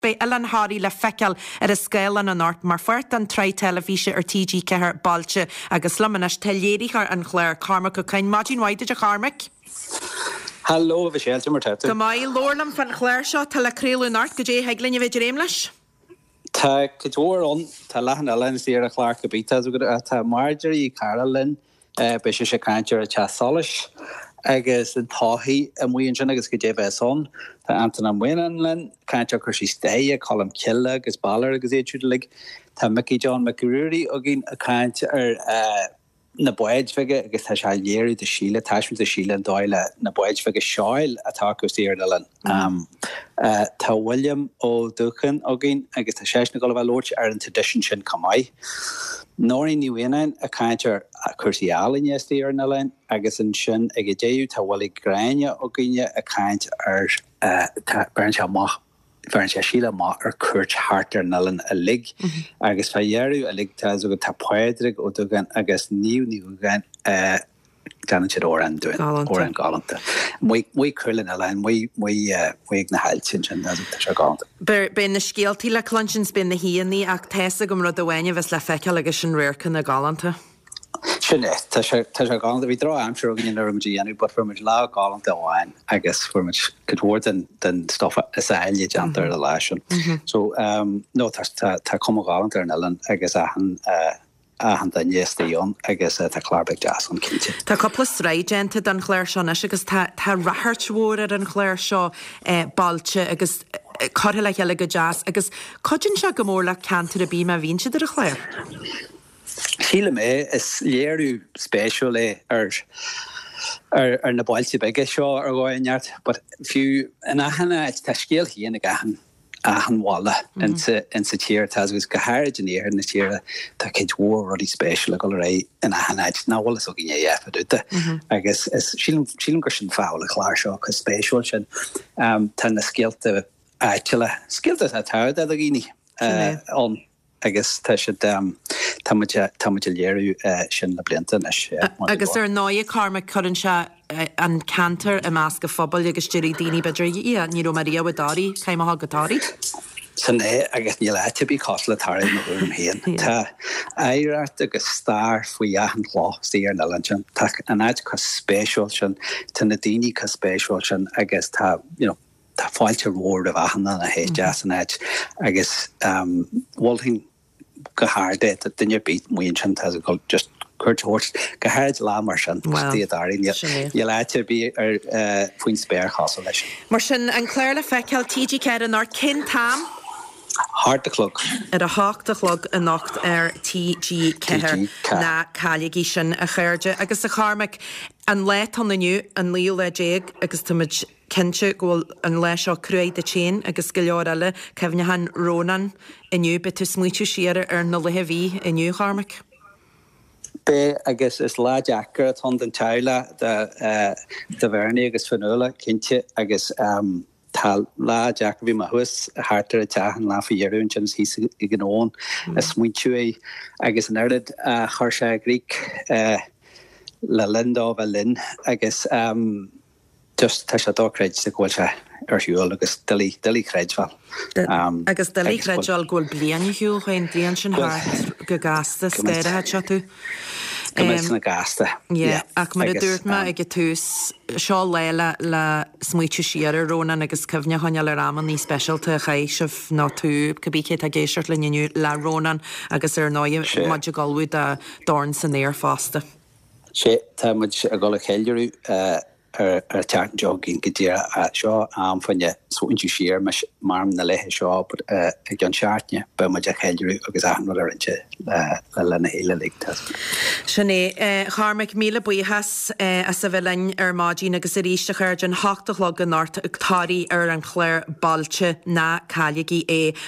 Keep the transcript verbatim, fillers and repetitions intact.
Bei Ellen Harry le feiceal ar a scéil an an ort mar fuirt an trí telefíse ar T G cethir balse agus slamanas telléirichar an chléir Carmac go cain Martin White a Carmac. Hallo, vi själv som har Go mai lornam fan chléir seo tal a créú an ort go dé heglinn a bheith réimleis? Tá cytwr on, tá lahan Ellen sy'r a Clark a bita, tá Marjorie Carolyn, be sé sé caintir a chasolis, agus yn tohi y mwy'n sy'n agus gyda fe son, tá Anton am wynan len, caintir cwrsi stei a colum killa agus baller agus eidrwydlig, tá Mickey John McGrory o gyn a caintir ar na boed fige agus tá sé léirí de síle táism de síle an dáile na boed fige seáil atá go tíirdalan. Um, uh, tá William ó Ducan a gyn agus tá séis na go bhfuil lórt ar an tradition sin camai. Nóirí ní bhíanain a caintir a cursiálin yes tíir na len agus an sin ag a déú tá bhfuil gráine ó gynne a caint ar uh, tá bern se mach Fern sé síle má ar cuirt hartar nalan a lig, agus fa dhearú a lig tá go tá poedrig ó dugan agus níú níú gan gan siad ó an duin, ó an galanta. Mwy curlin a lein, mwy ag na hailtin sin as tá sé galanta. Ben na scialtí le clunchins ben na híanaí ach teasa go mrud a bhaine bheits le feiceal agus sin réircan na galanta. Sinne, tá sé galanta, bhí drá amsir agin ar amdí anu, but for much lá galanta bháin, agus for much cydwr den, den stoff is a eile jantar a leisin. So, um, no, tá com galanta ar Ellen, agus a han, uh, a han den yesta ion, agus uh, tá Clarbeg jazz an cinti. Tá coppla straigente den chléir seo, agus tá rathirtmhór ar an chléir seo balte, agus cortha le heile go jazz, agus codin se go mór le cantar a bí a vín siad ar a chléir? Síle mé is léirú spéisiúil é ar ar ar na bailte beige seo ar gáinneart, but fiú in ahanana tá scéal híana a gahan ahan walla in sa in sa tíir tá agus go háid in éir na tíire tá céadhór rudí spéisiúil a go ré in ahanana ná bhla so gine éfa dúta agus is sílim gur sin fáil a chláir seo go spéisiúil sin tá na scéalta áitiile scéalta tá táid a gine an agus tá sé táid léirú sin na blianta is. Agus ar náid Carmac chuann se an cantar a meas go phobal agus tíirí daoine beidir í ní Maria Wadarí caiimá gotáí? San é agus ní leite bí cosla tarí na bhúm héan. Tá éireart agus star faoi ahan lá sí ar na sin tá an áid cos spéisiúil sin tá na daoine cos spéisiúil sin agus tá, you know, tá fáilte róir a bhahanna na hé jazz an áid agus um, bhilting go háde dat dinne beat muin sin has go just Kurt Horst go háid lá mar sin tíadarí je leite bí ar faoin spéir chaá leis. Mar sin an chléir le feiceal T G cead an ort cin tam? Hart de clog. Ar a hácht a chlog a nacht ar T G cethir na cáilíí sin a chuirde agus a Carmac an leit an naniu an líú le déag agus tuid cinse ghfuil an leis seo cruaid a chéin agus go leor eile cefne han Rónan inniu bit is smuitiú siar ar na lethe bhí inniu Carmac. Bé agus is lá deachar an den teile de bherne agus fanúla cinnte agus um, tá lá deach bhí mar thuas a hátar a teachan lá fa dhearún sin hí i gnáin a smuitiú é agus an airad uh, chuir sé Gríc uh, le lindá bheith lin agus um, just tá sé dócréid sa ghfuil se ar hiúil agus dilí dilí créidfáil. Um, agus dilí créidfáil ghfuil blianaí hiúil chuin blian sin háart go gasta scéire het se tú. Gomis na gasta. Yeah, ach mar a dúirt me ag tús seo leile le smuitiú siar ar Rónan agus cyfne haine le raman ní specialta chaisih ná tú cabbícé a géisiart le nniu le Rónan agus ar náid maidir galúid a dorn san éir fásta. Sé tá muid a gola chéileú ar ar teart jogging gotíir a seo am fanne súintú siar marm na lethe seo ag gan seaartne be muid a chéileú agus anhar arinte le lena héile ligtas. Sinné Carmac míle buchas a sa bhlein ar mádín agus a ríiste chuir an háachtalog an náirt ag táí ar an chléir balte na cáilíí é